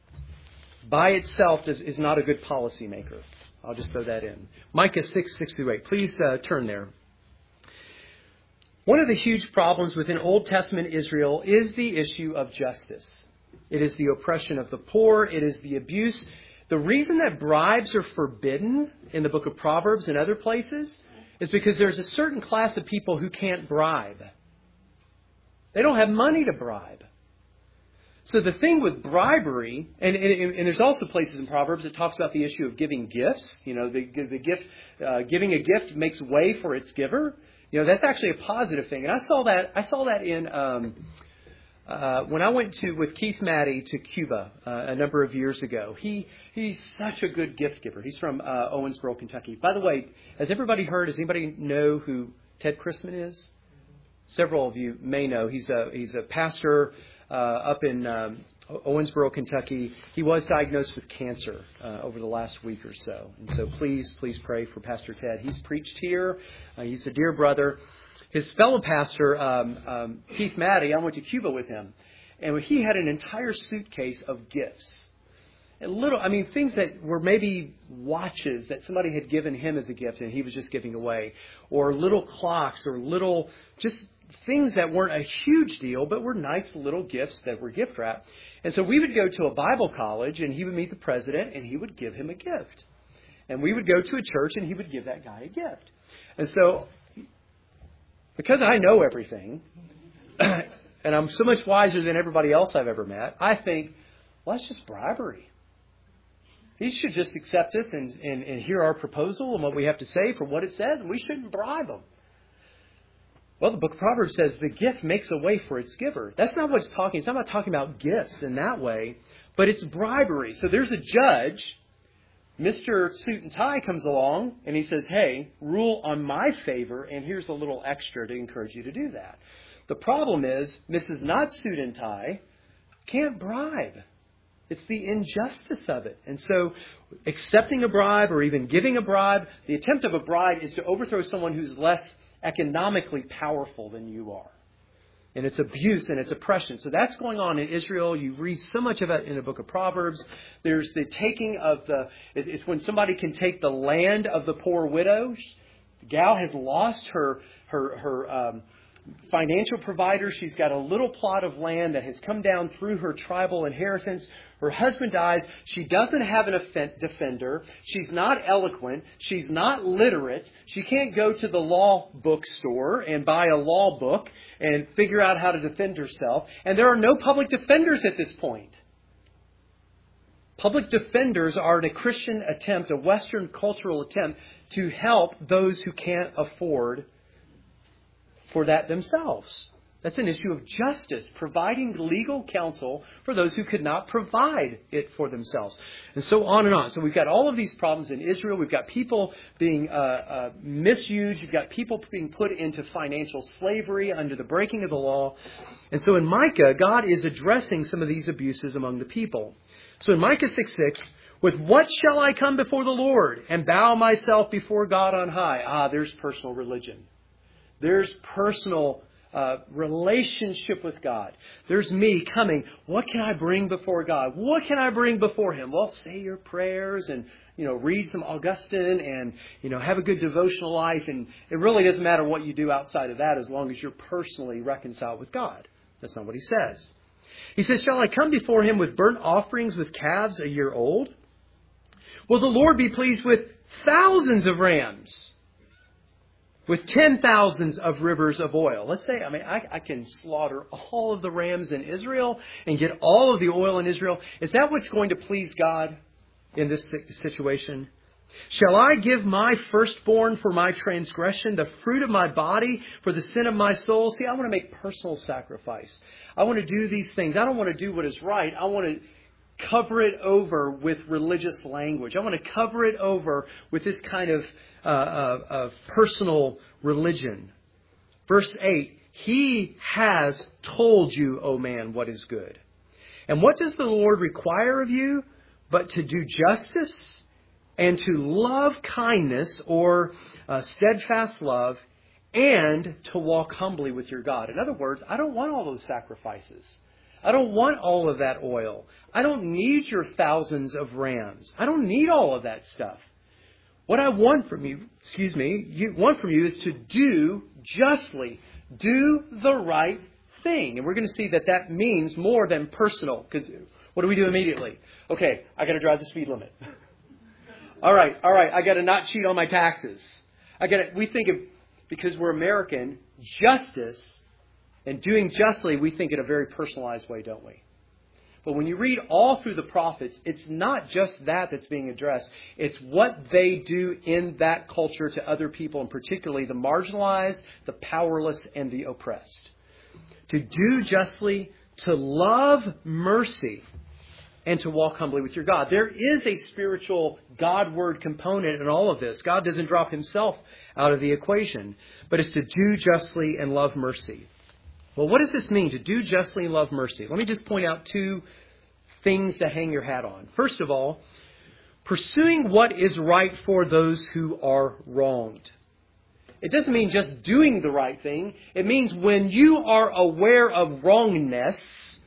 by itself is, is not a good policymaker. I'll just throw that in. Micah six, six through eight. Please uh, turn there. One of the huge problems within Old Testament Israel is the issue of justice. It is the oppression of the poor. It is the abuse. The reason that bribes are forbidden in the book of Proverbs and other places is because there's a certain class of people who can't bribe. They don't have money to bribe. So the thing with bribery, and, and, and there's also places in Proverbs that talks about the issue of giving gifts. You know, the, the gift, uh, giving a gift makes way for its giver. You know, that's actually a positive thing. And I saw that, I saw that in, um, uh, when I went to, with Keith Maddie to Cuba, uh, a number of years ago. He, he's such a good gift giver. He's from, uh, Owensboro, Kentucky. By the way, has everybody heard, does anybody know who Ted Chrisman is? Several of you may know. He's a, he's a pastor, uh, up in, um, Owensboro, Kentucky. He was diagnosed with cancer uh, over the last week or so. And so please, please pray for Pastor Ted. He's preached here. Uh, he's a dear brother. His fellow pastor, um, um, Keith Maddie, I went to Cuba with him. And he had an entire suitcase of gifts. And little, I mean, things that were maybe watches that somebody had given him as a gift and he was just giving away. Or little clocks or little, just things that weren't a huge deal, but were nice little gifts that were gift wrapped. And so we would go to a Bible college and he would meet the president and he would give him a gift. And we would go to a church and he would give that guy a gift. And so, because I know everything, and I'm so much wiser than everybody else I've ever met, I think, well, that's just bribery. He should just accept us and, and, and hear our proposal and what we have to say for what it says, and we shouldn't bribe him. Well, the book of Proverbs says the gift makes a way for its giver. That's not what it's talking. It's not about talking about gifts in that way, but it's bribery. So there's a judge, Mister Suit and Tie comes along and he says, hey, rule on my favor, and here's a little extra to encourage you to do that. The problem is Missus Not Suit and Tie can't bribe. It's the injustice of it. And so accepting a bribe or even giving a bribe, the attempt of a bribe is to overthrow someone who's less economically powerful than you are. And it's abuse and it's oppression. So that's going on in Israel. You read so much of it in the book of Proverbs. There's the taking of the, it's when somebody can take the land of the poor widow. The gal has lost her, her, her, um, financial provider. She's got a little plot of land that has come down through her tribal inheritance. Her husband dies. She doesn't have an defender. She's not eloquent. She's not literate. She can't go to the law bookstore and buy a law book and figure out how to defend herself. And there are no public defenders at this point. Public defenders are a Christian attempt, a Western cultural attempt to help those who can't afford for that themselves. That's an issue of justice, providing legal counsel for those who could not provide it for themselves. And so on and on. So we've got all of these problems in Israel. We've got people being uh, uh, misused. You've got people being put into financial slavery under the breaking of the law. And so in Micah, God is addressing some of these abuses among the people. So in Micah six six, with what shall I come before the Lord and bow myself before God on high? Ah, there's personal religion. There's personal uh, relationship with God. There's me coming. What can I bring before God? What can I bring before Him? Well, say your prayers and, you know, read some Augustine and, you know, have a good devotional life. And it really doesn't matter what you do outside of that as long as you're personally reconciled with God. That's not what He says. He says, shall I come before Him with burnt offerings with calves a year old? Will the Lord be pleased with thousands of rams? With ten thousands of rivers of oil. Let's say, I mean, I, I can slaughter all of the rams in Israel and get all of the oil in Israel. Is that what's going to please God in this situation? Shall I give my firstborn for my transgression, the fruit of my body for the sin of my soul? See, I want to make personal sacrifice. I want to do these things. I don't want to do what is right. I want to cover it over with religious language. I want to cover it over with this kind of uh, uh, uh, personal religion. Verse eight, He has told you, O man, what is good. And what does the Lord require of you? But to do justice and to love kindness or uh, steadfast love and to walk humbly with your God. In other words, I don't want all those sacrifices. I don't want all of that oil. I don't need your thousands of rams. I don't need all of that stuff. What I want from you, excuse me, you want from you is to do justly. Do the right thing. And we're going to see that that means more than personal. Because what do we do immediately? Okay, I got to drive the speed limit. all right, all right, I got to not cheat on my taxes. I got to, we think of, because we're American, justice and doing justly, we think in a very personalized way, don't we? But when you read all through the prophets, it's not just that that's being addressed. It's what they do in that culture to other people, and particularly the marginalized, the powerless, and the oppressed. To do justly, to love mercy, and to walk humbly with your God. There is a spiritual God-word component in all of this. God doesn't drop Himself out of the equation, but it's to do justly and love mercy. Well, what does this mean, to do justly and love mercy? Let me just point out two things to hang your hat on. First of all, pursuing what is right for those who are wronged. It doesn't mean just doing the right thing. It means when you are aware of wrongness,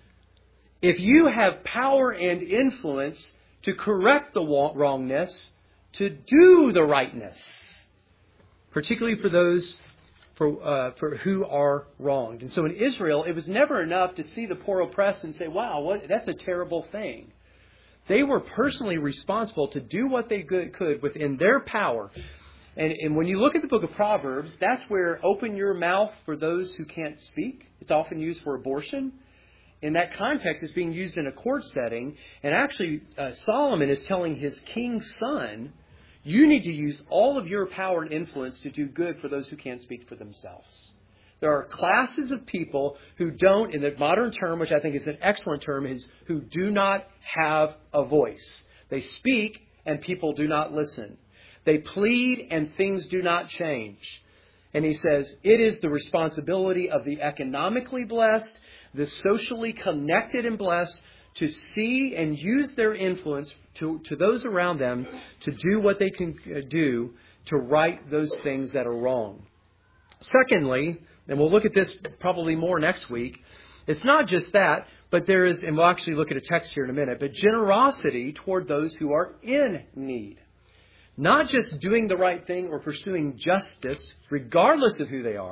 if you have power and influence to correct the wrongness, to do the rightness, particularly for those For, uh, for who are wronged. And so in Israel, it was never enough to see the poor oppressed and say, wow, what, that's a terrible thing. They were personally responsible to do what they could within their power. And, and when you look at the book of Proverbs, that's where open your mouth for those who can't speak. It's often used for abortion. In that context, it's being used in a court setting. And actually, uh, Solomon is telling his king's son, you need to use all of your power and influence to do good for those who can't speak for themselves. There are classes of people who don't, in the modern term, which I think is an excellent term, is who do not have a voice. They speak and people do not listen. They plead and things do not change. And he says, it is the responsibility of the economically blessed, the socially connected and blessed, to see and use their influence to, to those around them to do what they can do to right those things that are wrong. Secondly, and we'll look at this probably more next week, it's not just that, but there is, and we'll actually look at a text here in a minute, but generosity toward those who are in need. Not just doing the right thing or pursuing justice, regardless of who they are.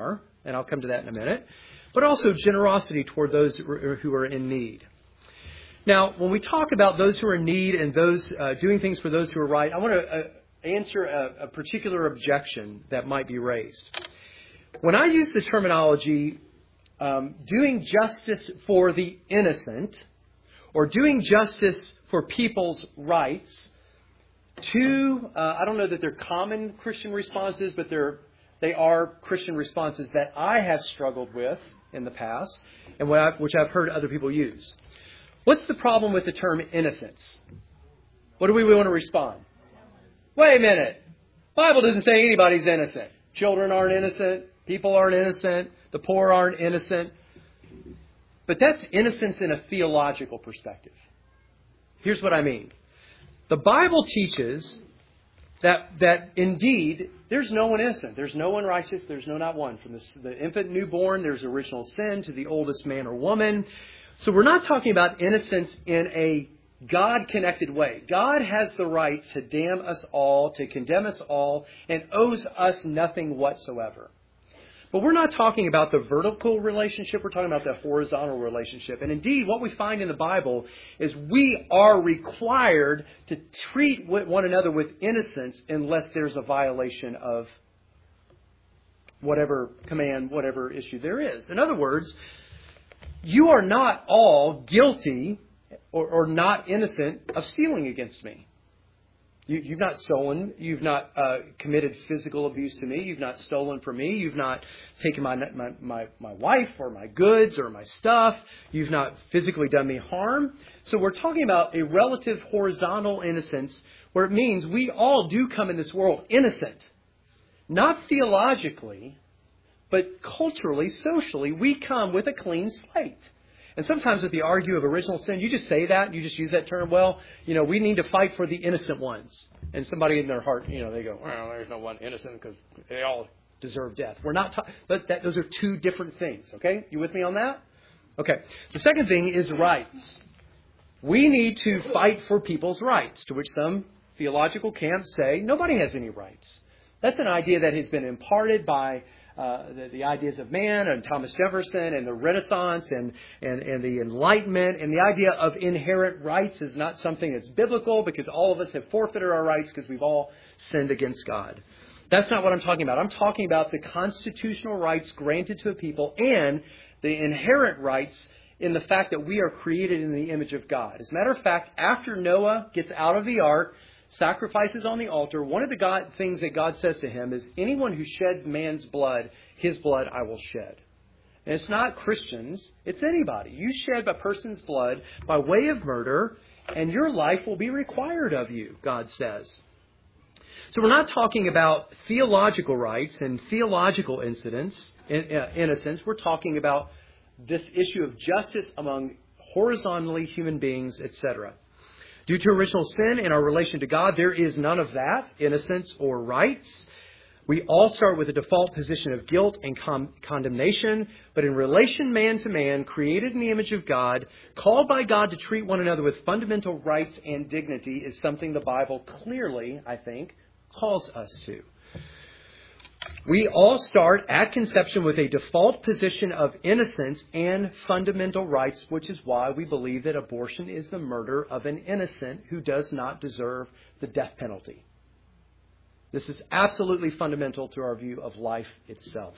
and I'll come to that in a minute, but also generosity toward those who are in need. Now, when we talk about those who are in need and those uh, doing things for those who are right, I want to uh, answer a, a particular objection that might be raised. When I use the terminology um, doing justice for the innocent or doing justice for people's rights, two, uh, I don't know that they're common Christian responses, but they're, they are Christian responses that I have struggled with in the past and what I've, which I've heard other people use. What's the problem with the term innocence? What do we want to respond? Wait a minute. Bible doesn't say anybody's innocent. Children aren't innocent. People aren't innocent. The poor aren't innocent. But that's innocence in a theological perspective. Here's what I mean. The Bible teaches that that indeed there's no one innocent. There's no one righteous. There's no not one. From the, the infant newborn, there's original sin to the oldest man or woman. So we're not talking about innocence in a God-connected way. God has the right to damn us all, to condemn us all, and owes us nothing whatsoever. But we're not talking about the vertical relationship. We're talking about the horizontal relationship. And indeed, what we find in the Bible is we are required to treat one another with innocence unless there's a violation of whatever command, whatever issue there is. In other words, you are not all guilty or, or not innocent of stealing against me. You, you've not stolen. You've not uh, committed physical abuse to me. You've not stolen from me. You've not taken my, my, my, my wife or my goods or my stuff. You've not physically done me harm. So we're talking about a relative horizontal innocence where it means we all do come in this world innocent. Not theologically, but culturally, socially, we come with a clean slate. And sometimes with the argue of original sin, you just say that, you just use that term, well, you know, we need to fight for the innocent ones. And somebody in their heart, you know, they go, well, there's no one innocent because they all deserve death. We're not talking, but that, those are two different things, okay? You with me on that? Okay. The second thing is rights. We need to fight for people's rights, to which some theological camps say nobody has any rights. That's an idea that has been imparted by Uh, the, the ideas of man and Thomas Jefferson and the Renaissance and, and, and the Enlightenment. And the idea of inherent rights is not something that's biblical because all of us have forfeited our rights because we've all sinned against God. That's not what I'm talking about. I'm talking about the constitutional rights granted to a people and the inherent rights in the fact that we are created in the image of God. As a matter of fact, after Noah gets out of the ark, sacrifices on the altar, one of the God, things that God says to him is, anyone who sheds man's blood, his blood I will shed. And it's not Christians, it's anybody. You shed a person's blood by way of murder, and your life will be required of you, God says. So we're not talking about theological rights and theological incidents, innocence. We're talking about this issue of justice among horizontally human beings, et cetera. Due to original sin in our relation to God, there is none of that, innocence or rights. We all start with a default position of guilt and con- condemnation, but in relation man to man, created in the image of God, called by God to treat one another with fundamental rights and dignity is something the Bible clearly, I think, calls us to. We all start at conception with a default position of innocence and fundamental rights, which is why we believe that abortion is the murder of an innocent who does not deserve the death penalty. This is absolutely fundamental to our view of life itself.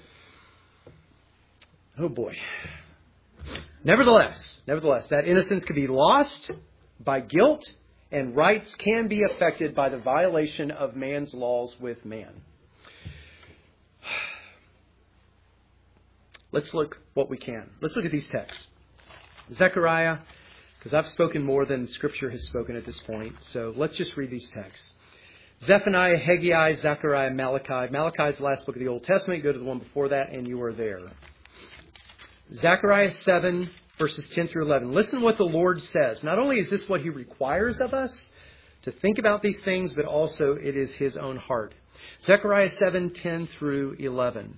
Oh boy. Nevertheless, nevertheless, that innocence can be lost by guilt, and rights can be affected by the violation of man's laws with man. Let's look what we can. Let's look at these texts. Zechariah, because I've spoken more than Scripture has spoken at this point, so let's just read these texts. Zephaniah, Haggai, Zechariah, Malachi. Malachi is the last book of the Old Testament. Go to the one before that, and you are there. Zechariah seven, verses ten through eleven. Listen to what the Lord says. Not only is this what He requires of us, to think about these things, but also it is His own heart. Zechariah seven, ten through eleven.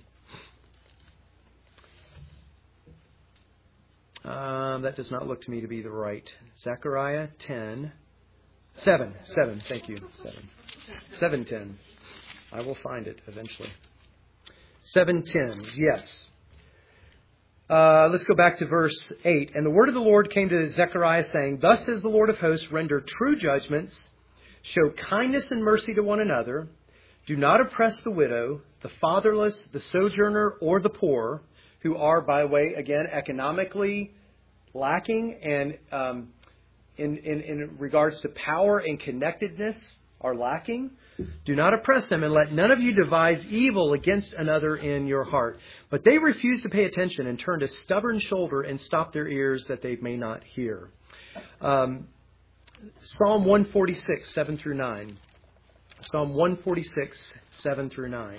Um, that does not look to me to be the right. Zechariah ten. seven. seven. Thank you. seven. seven ten. I will find it eventually. seven ten, yes. Uh, let's go back to verse eight. And the word of the Lord came to Zechariah, saying, Thus says the Lord of hosts, render true judgments, show kindness and mercy to one another, do not oppress the widow, the fatherless, the sojourner, or the poor, who are, by the way, again, economically lacking and um, in, in, in regards to power and connectedness are lacking. Do not oppress them, and let none of you devise evil against another in your heart. But they refused to pay attention and turned a stubborn shoulder and stopped their ears that they may not hear. Um, Psalm one forty-six, seven through nine. Psalm one forty-six, seven through nine.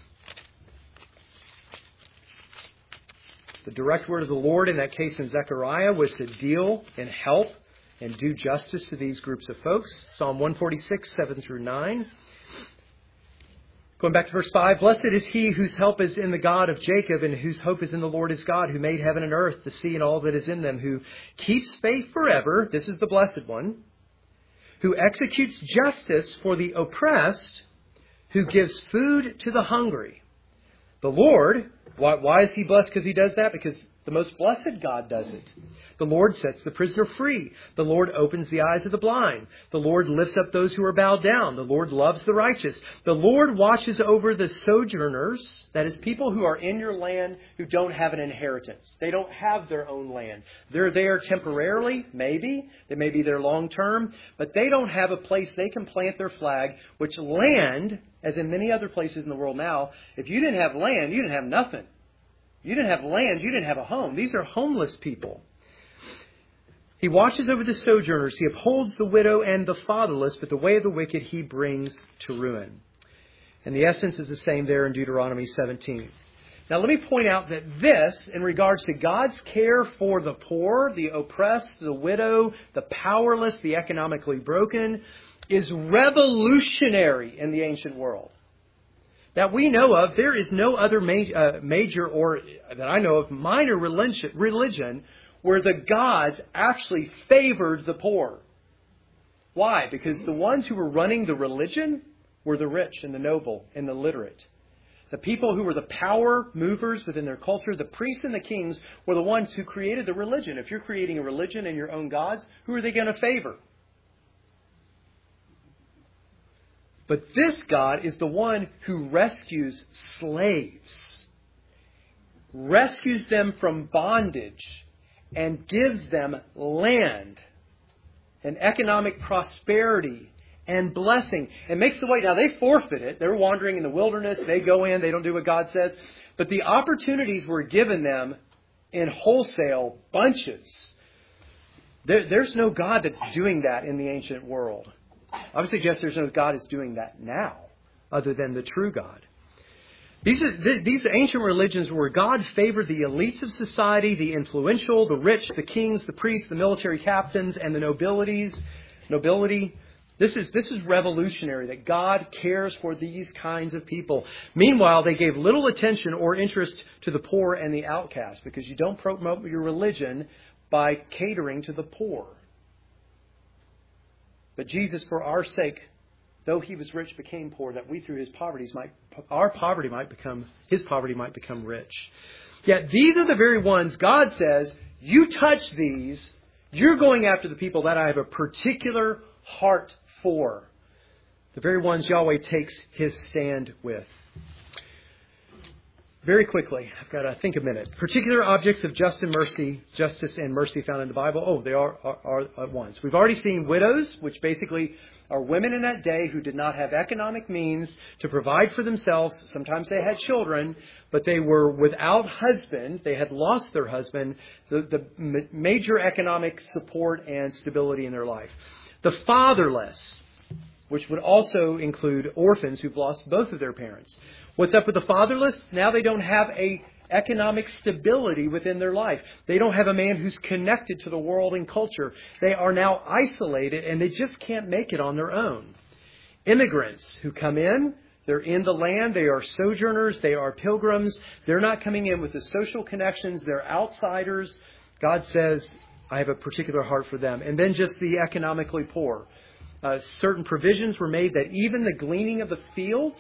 The direct word of the Lord in that case in Zechariah was to deal and help and do justice to these groups of folks. Psalm one forty-six, seven through nine. Going back to verse five, Blessed is he whose help is in the God of Jacob, and whose hope is in the Lord his God, who made heaven and earth, the sea and all that is in them, who keeps faith forever. This is the blessed one. Who executes justice for the oppressed, who gives food to the hungry. The Lord, why, why is he blessed? Because he does that? Because the most blessed God does it. The Lord sets the prisoner free. The Lord opens the eyes of the blind. The Lord lifts up those who are bowed down. The Lord loves the righteous. The Lord watches over the sojourners, that is, people who are in your land who don't have an inheritance. They don't have their own land. They're there temporarily, maybe. They may be there long term, but they don't have a place they can plant their flag, which land, as in many other places in the world now, if you didn't have land, you didn't have nothing. You didn't have land, you didn't have a home. These are homeless people. He watches over the sojourners. He upholds the widow and the fatherless, but the way of the wicked he brings to ruin. And the essence is the same there in Deuteronomy seventeen. Now let me point out that this, in regards to God's care for the poor, the oppressed, the widow, the powerless, the economically broken, is revolutionary in the ancient world. That we know of, there is no other ma- uh, major or, that I know of, minor religion, religion where the gods actually favored the poor. Why? Because the ones who were running the religion were the rich and the noble and the literate. The people who were the power movers within their culture, the priests and the kings, were the ones who created the religion. If you're creating a religion and your own gods, who are they going to favor? But this God is the one who rescues slaves, rescues them from bondage, and gives them land and economic prosperity and blessing, and makes the way. Now, they forfeit it. They're wandering in the wilderness. They go in. They don't do what God says. But the opportunities were given them in wholesale bunches. There, there's no God that's doing that in the ancient world. I would suggest there's no God that's doing that now, other than the true God. These are, th- these ancient religions where God favored the elites of society, the influential, the rich, the kings, the priests, the military captains, and the nobilities, nobility. This is, this is revolutionary, that God cares for these kinds of people. Meanwhile, they gave little attention or interest to the poor and the outcast, because you don't promote your religion by catering to the poor. But Jesus, for our sake, though he was rich, became poor, that we through his poverty might, our poverty might become, his poverty might become rich. Yet these are the very ones God says, you touch these, you're going after the people that I have a particular heart for. The very ones Yahweh takes his stand with. Very quickly, I've got to think a minute. Particular objects of justice and mercy, justice and mercy found in the Bible. Oh, they are, are, are at once. We've already seen widows, which basically are women in that day who did not have economic means to provide for themselves. Sometimes they had children, but they were without husband. They had lost their husband, the, the major economic support and stability in their life. The fatherless, which would also include orphans who've lost both of their parents. What's up with the fatherless? Now they don't have a economic stability within their life. They don't have a man who's connected to the world and culture. They are now isolated and they just can't make it on their own. Immigrants who come in, they're in the land, they are sojourners, they are pilgrims. They're not coming in with the social connections, they're outsiders. God says, I have a particular heart for them. And then just the economically poor. Uh, certain provisions were made that even the gleaning of the fields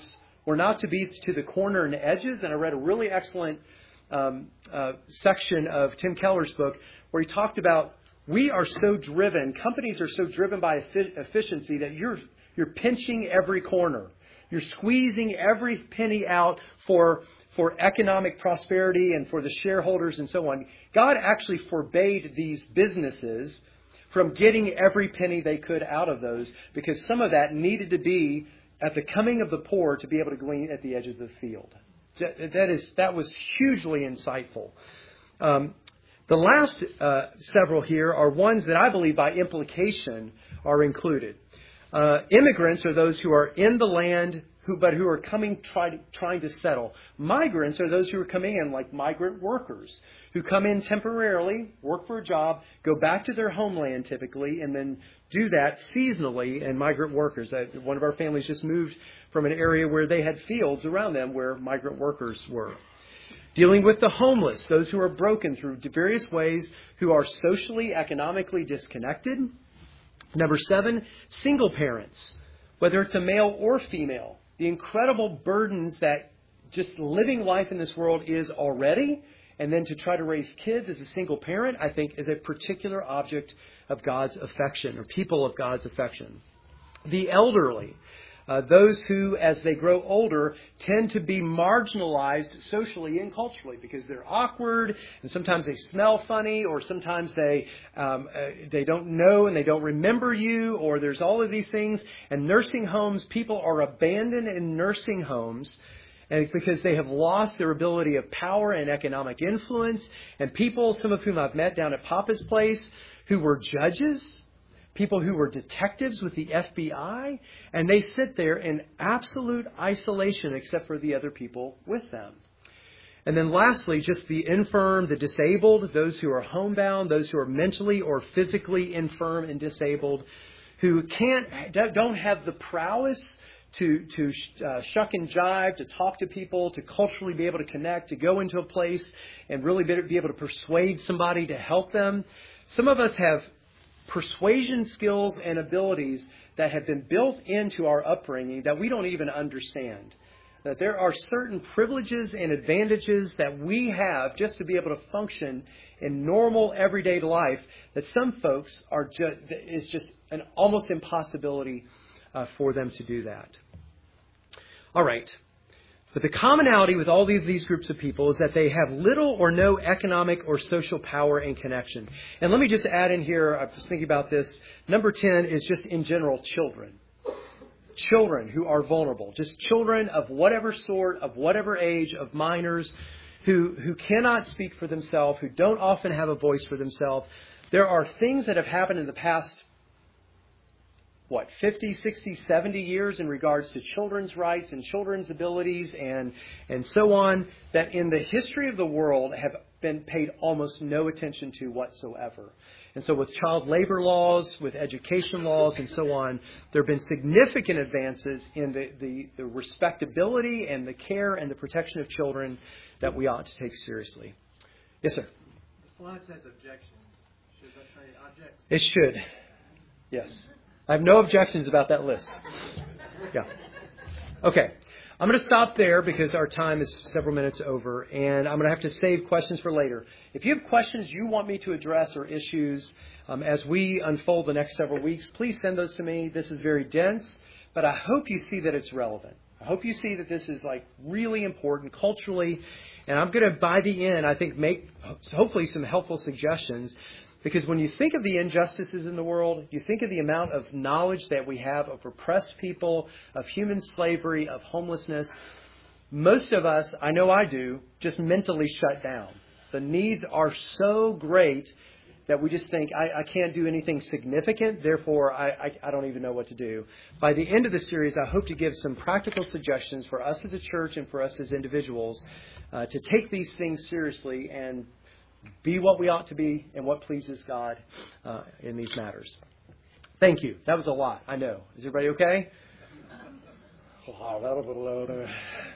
We're not to be to the corner and edges. And I read a really excellent um, uh, section of Tim Keller's book where he talked about we are so driven, companies are so driven by efficiency that you're you're pinching every corner. You're squeezing every penny out for for economic prosperity and for the shareholders and so on. God actually forbade these businesses from getting every penny they could out of those because some of that needed to be at the coming of the poor to be able to glean at the edge of the field. That is that was hugely insightful. Um, the last uh, several here are ones that I believe by implication are included. Uh, immigrants are those who are in the land, who but who are coming try, trying to settle. Migrants are those who are coming in, like migrant workers, who come in temporarily, work for a job, go back to their homeland typically, and then do that seasonally. And migrant workers, uh, one of our families just moved from an area where they had fields around them where migrant workers were. Dealing with the homeless, those who are broken through various ways, who are socially, economically disconnected. Number seven, single parents, whether it's a male or female. The incredible burdens that just living life in this world is already, and then to try to raise kids as a single parent, I think, is a particular object of God's affection, or people of God's affection. The elderly, uh, those who, as they grow older, tend to be marginalized socially and culturally because they're awkward, and sometimes they smell funny, or sometimes they um, uh, they don't know and they don't remember you, or there's all of these things. And nursing homes, people are abandoned in nursing homes, and it's because they have lost their ability of power and economic influence. And people, some of whom I've met down at Papa's place, who were judges, people who were detectives with the F B I, and they sit there in absolute isolation except for the other people with them. And then lastly, just the infirm, the disabled, those who are homebound, those who are mentally or physically infirm and disabled, who can't, don't have the prowess to to uh, shuck and jive, to talk to people, to culturally be able to connect, to go into a place and really be able to persuade somebody to help them. Some of us have persuasion skills and abilities that have been built into our upbringing that we don't even understand. That there are certain privileges and advantages that we have just to be able to function in normal everyday life that some folks are just, it's just an almost impossibility uh, for them to do that. All right. But the commonality with all of these groups of people is that they have little or no economic or social power and connection. And let me just add in here, I was thinking about this. Number ten is just in general children. Children who are vulnerable. Just children of whatever sort, of whatever age, of minors who, who cannot speak for themselves, who don't often have a voice for themselves. There are things that have happened in the past what, fifty, sixty, seventy years in regards to children's rights and children's abilities and and so on, that in the history of the world have been paid almost no attention to whatsoever. And so with child labor laws, with education laws and so on, there have been significant advances in the, the, the respectability and the care and the protection of children that we ought to take seriously. Yes, sir? The slide says objections. Should that say objects? It should. Yes. I have no objections about that list. Yeah. Okay. I'm going to stop there because our time is several minutes over, and I'm going to have to save questions for later. If you have questions you want me to address or issues um, as we unfold the next several weeks, please send those to me. This is very dense, but I hope you see that it's relevant. I hope you see that this is like really important culturally, and I'm going to, by the end, I think, make hopefully some helpful suggestions. Because when you think of the injustices in the world, you think of the amount of knowledge that we have of oppressed people, of human slavery, of homelessness, most of us, I know I do, just mentally shut down. The needs are so great that we just think, I, I can't do anything significant, therefore I, I, I don't even know what to do. By the end of the series, I hope to give some practical suggestions for us as a church and for us as individuals uh, to take these things seriously and be what we ought to be and what pleases God uh, in these matters. Thank you. That was a lot, I know. Is everybody okay? Wow, that was a little load.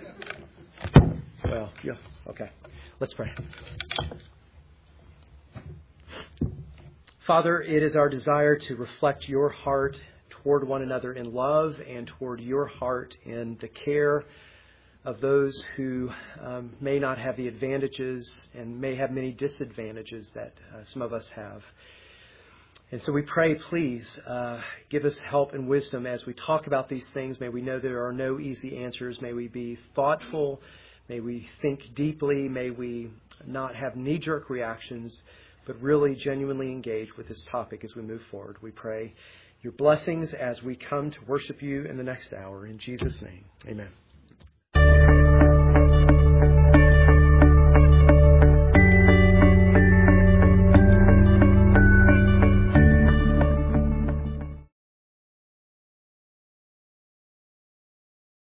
Well, yeah, okay. Let's pray. Father, it is our desire to reflect your heart toward one another in love and toward your heart in the care of those who um, may not have the advantages and may have many disadvantages that uh, some of us have. And so we pray, please, uh, give us help and wisdom as we talk about these things. May we know there are no easy answers. May we be thoughtful. May we think deeply. May we not have knee-jerk reactions, but really genuinely engage with this topic as we move forward. We pray your blessings as we come to worship you in the next hour. In Jesus' name, amen.